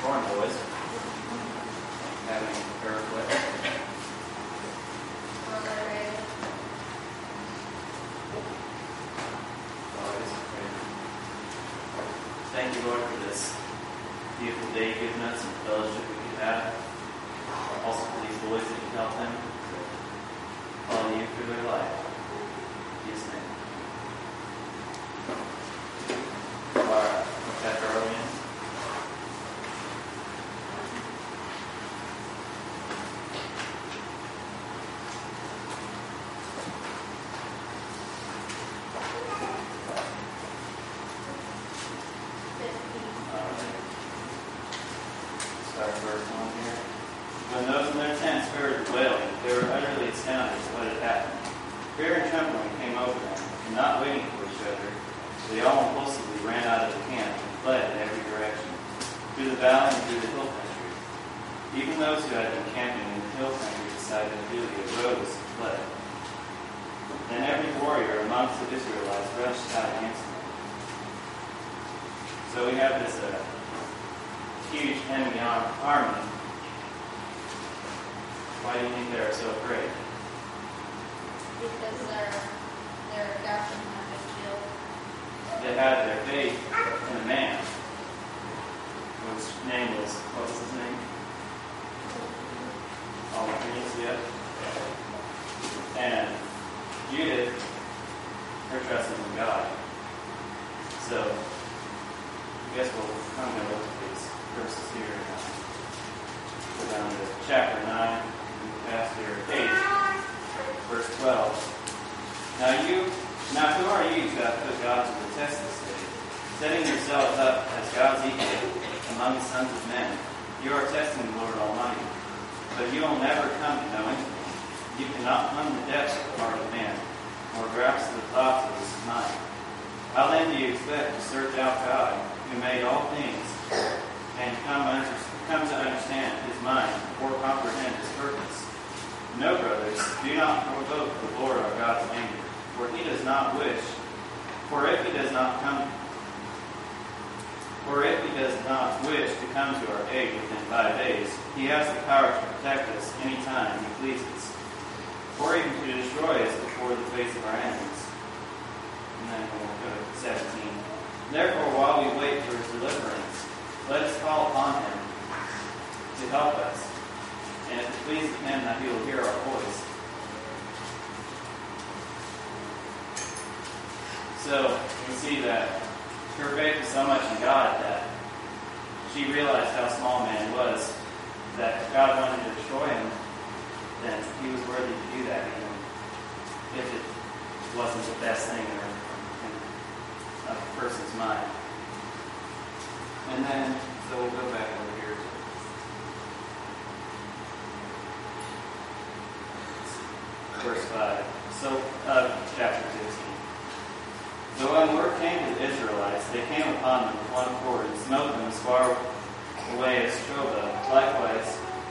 Born boys. Have any prayer requests? Thank you, Lord, for this beautiful day you've given us and the fellowship we can have. Also for these boys that you help them to follow you through their life. In Jesus' name. Chapter early in. Start verse 1 here. When those in their tents heard the wailing, they were utterly astounded at what had happened. Fear and trembling came over them, and not waiting for each other, they all impulsively ran out of the camp and fled in every direction, through the valley and through the hill country. Even those who had been camping in the hill country beside Pamphylia rose and fled. Then every warrior amongst the Israelites rushed out against them. So we have this huge enemy army. Why do you think they're so afraid? Because their captain had been killed. They had their faith in a man, whose name was, what was his name? Almatrius, yeah. And Judith, her trust is in God. So, I guess I'm going to look at these verses here. Go down to chapter 9, past here, 8, verse 12. Now who are you to have put God to the test this day, setting yourselves up as God's equal among the sons of men? You are testing the Lord Almighty, but you will never come to know anything. You cannot plumb the depths of the heart of man, or grasp the thoughts of his mind. How then do you expect to search out God, who made all things, and come to understand his mind, or comprehend his purpose? No, brothers, do not provoke the Lord our God's anger, for if he does not wish to come to our aid within 5 days, he has the power to protect us any time he pleases, or even to destroy us before the face of our enemies. And then we'll go to 17. Therefore, while we wait for his deliverance, let us call upon him to help us, and if it pleases him that he will hear our voice. So, we see that her faith was so much in God that she realized how small man was, that if God wanted to destroy him, then he was worthy to do that, even if it wasn't the best thing in a person's mind. And then, so we'll go back over here to verse 5. So, chapter 15. So when word came to the Israelites, they came upon them with one accord and smote them as far away as Strobah. Likewise,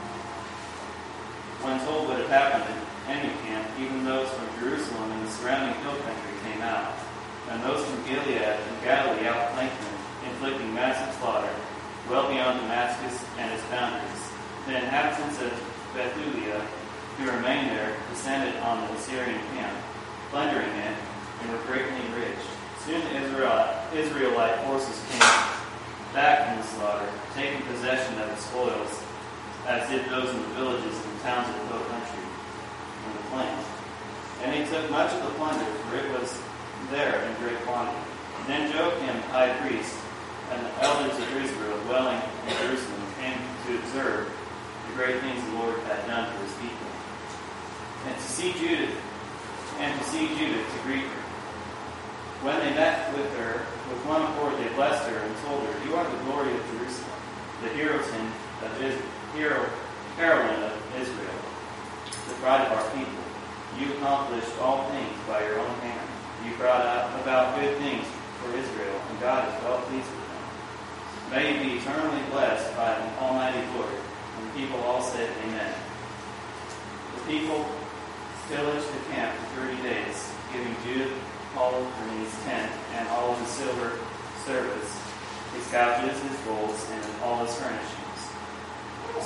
when told what had happened at enemy camp, even those from Jerusalem and the surrounding hill country came out, and those from Gilead and Galilee outflanked them, inflicting massive slaughter, well beyond Damascus and its boundaries. The inhabitants of Bethulia, who remained there, descended on the Assyrian camp, plundering it, and were greatly enriched. Soon the Israelite forces came back from the slaughter, taking possession of the spoils, as did those in the villages and the towns of the hill country and the plains. And they took much of the plunder, for it was there in great quantity. Then Joachim, high priest, and the elders of Israel dwelling in Jerusalem came to observe the great things the Lord had done for his people, and to see Judith to greet her. When they met with her, with one accord they blessed her and told her, "You are the glory of Jerusalem, the heroine of Israel, the pride of our people. You accomplished all things by your own hand. You brought about good things for Israel, and God is well pleased with them. May you be eternally blessed by the Almighty Lord." And the people all said, Amen. The people pillaged the camp for 30 days, giving Judah all of his tent and all of his silver service, his couches, his bowls, and all his furnishings.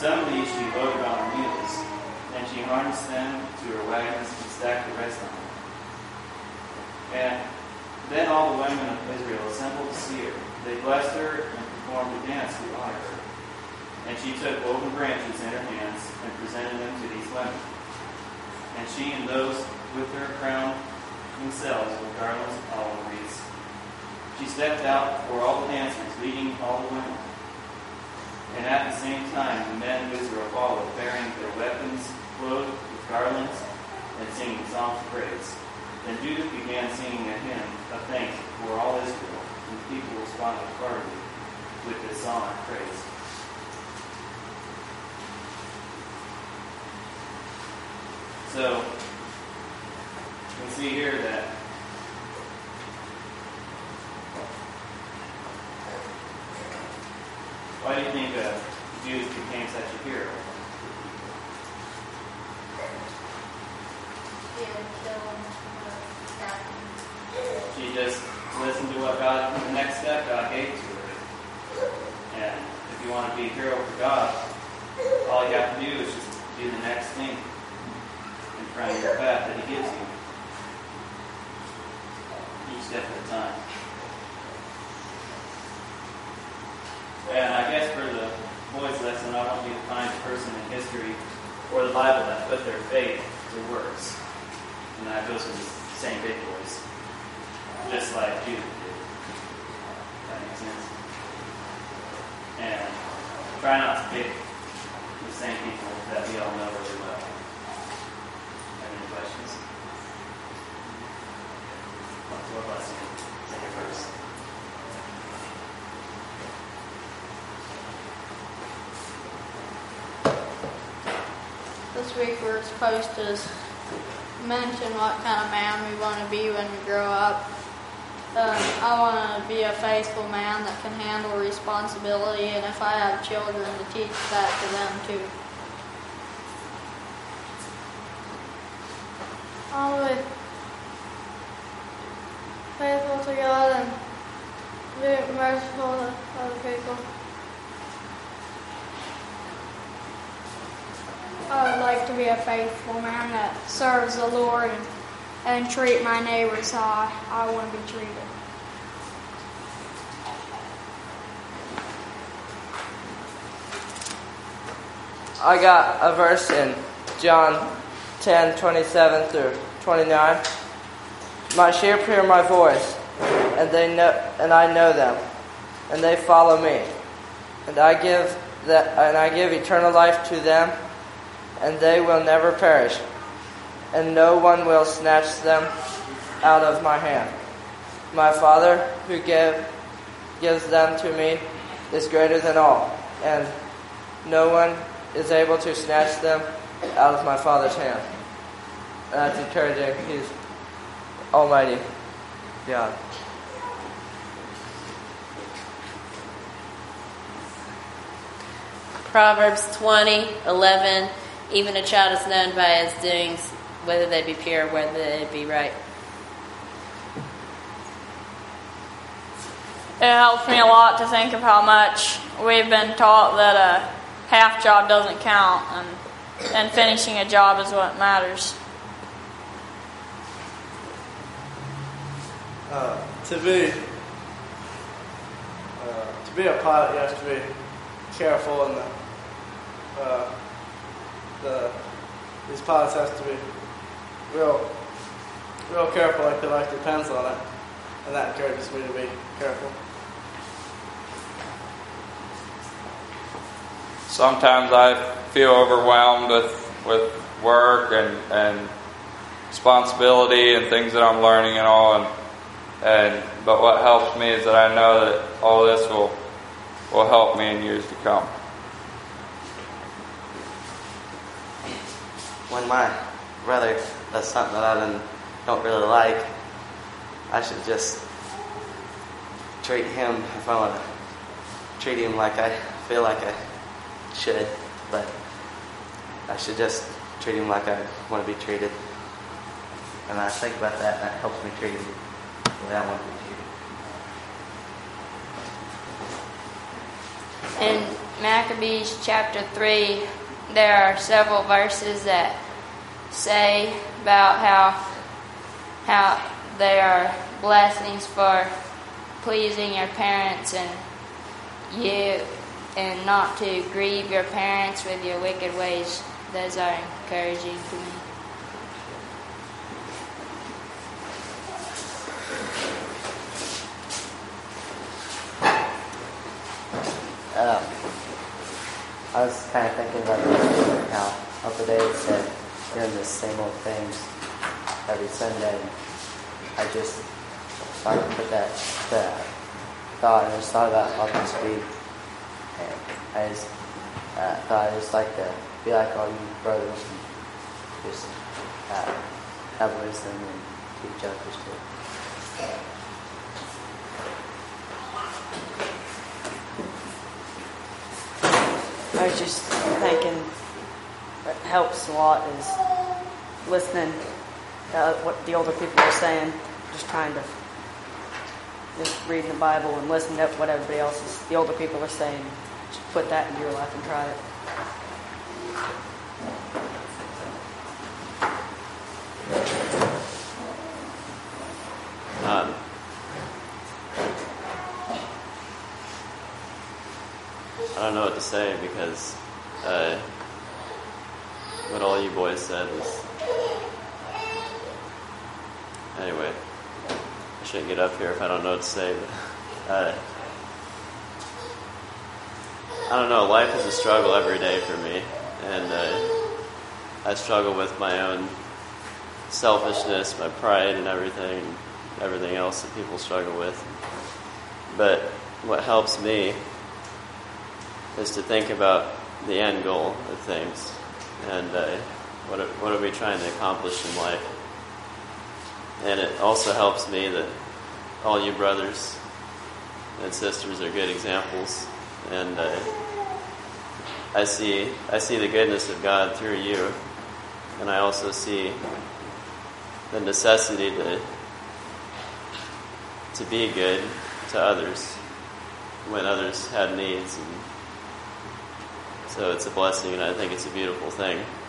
some of these she loaded on her mules, and she harnessed them to her wagons and stacked the rest on them. And then all the women of Israel assembled to see her. They blessed her and performed a dance to honor her. And she took woven branches in her hands and presented them to these women. And she and those with her crowned themselves with garlands of olive wreaths. She stepped out before all the dancers, leading all the women. And at the same time, the men of Israel followed, bearing their weapons, clothed with garlands, and singing songs of praise. Then Judith began singing a hymn of thanks before all Israel, and the people responded heartily with this song of praise. So, you can see here that why do you think Judith became such a hero? She just listened to what God, the next step God gave to her. And if you want to be a hero for God, all you have to do is just do the next thing in front of your path that He gives you. Each step at a time. And I guess for the boys' lesson, I want you to find a person in history or the Bible that put their faith to works. And that goes for the same big boys. Just like Judith did. That makes sense. And try not to pick the same people that we all know really well. Have any questions? What lesson? Take it first. This week we're supposed to mention what kind of man we want to be when we grow up. I want to be a faithful man that can handle responsibility, and if I have children, to teach that to them too. I want to be faithful to God and be merciful to other people. I would like to be a faithful man that serves the Lord and treat my neighbors how I want to be treated. I got a verse in John 10:27 through 29. My sheep hear my voice, and I know them, and they follow me, and I give eternal life to them, and they will never perish, and no one will snatch them out of my hand. My Father, who gives them to me, is greater than all, and no one is able to snatch them out of my Father's hand. And that's encouraging. He's Almighty God. Proverbs 20:11. Even a child is known by his doings, whether they be pure, whether they be right. It helps me a lot to think of how much we've been taught that a half job doesn't count, and finishing a job is what matters. To be a pilot, you have to be careful, and these pilots have to be real careful, like they like their pencil on it, and that encourages me to be careful. Sometimes I feel overwhelmed with work and responsibility and things that I'm learning and all, but what helps me is that I know that all this will help me in years to come. When my brother does something that I don't really like, I should just treat him, if I want to treat him like I feel like I should, but I should just treat him like I want to be treated. And I think about that, and that helps me treat him the way I want to be treated. In Maccabees chapter 3, there are several verses that say about how they are blessings for pleasing your parents and not to grieve your parents with your wicked ways. Those are encouraging to me. I was kind of thinking about this, how Uncle David said doing the same old things every Sunday. I just thought to put that thought, and I just thought about Upton Speed. And I just thought I'd just like to be like all you brothers and just have wisdom and teach others too. I was just thinking what helps a lot is listening to what the older people are saying, just trying to just reading the Bible and listening to what everybody else the older people are saying. Just put that into your life and try it. I don't know what to say because what all you boys said was... Anyway, I shouldn't get up here if I don't know what to say, but I don't know, life is a struggle every day for me, and I struggle with my own selfishness, my pride and everything else that people struggle with. But what helps me is to think about the end goal of things and what are we trying to accomplish in life. And it also helps me that all you brothers and sisters are good examples, and I see the goodness of God through you, and I also see the necessity to be good to others when others have needs, and so it's a blessing, and I think it's a beautiful thing.